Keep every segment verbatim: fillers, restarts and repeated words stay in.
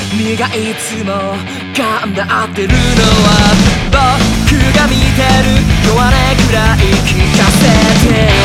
君がいつも頑張ってるのは僕が見てる弱音くらい聞かせてよ。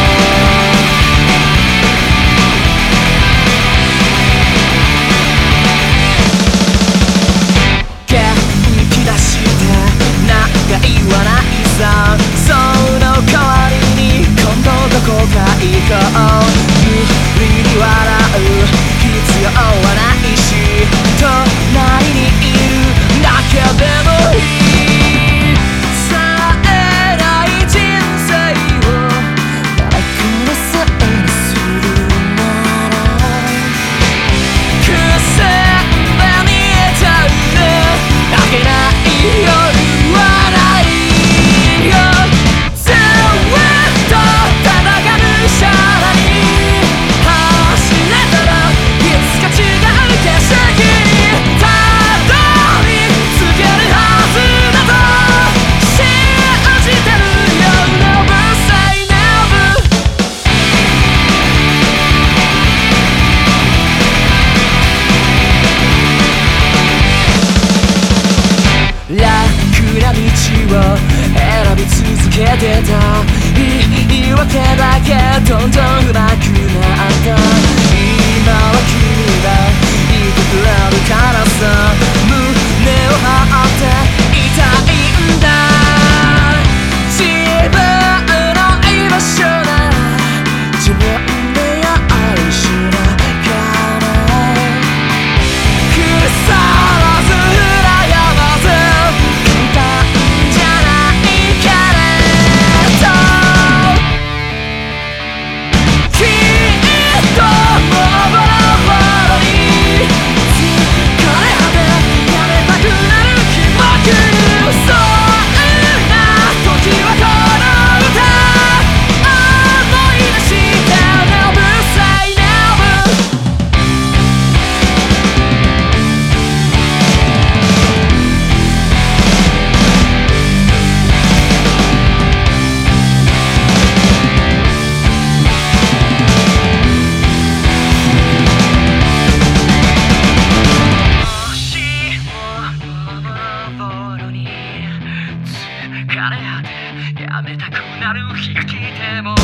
元気出してなんか言わないさ、その代わりに今度どこか行こう。無理に笑う必要はないし、隣にいるだけでもいい。さえない人生を誰かのせいにするなら、くすんで見えちゃうね。明けない夜はないよ。ずっと戦うシャラに走れたらいつか違う景色にたどり着けるはずだと信じてるよ。 Never say never。 楽な道を選び続けてた。言い訳だけどんどん上手くなった。今は君がいてくれるからさ、胸を張っていたいんだ。自分の居場所なら自分で用意しなきゃな。腐らず羨まず簡単じゃないけれど、きっともうボロボロに疲れ果てやめたくなる気持ちに、そんな時はこの歌思い出して Never say never。 もしもボロボロに疲れ果てやめたくなる日が来ても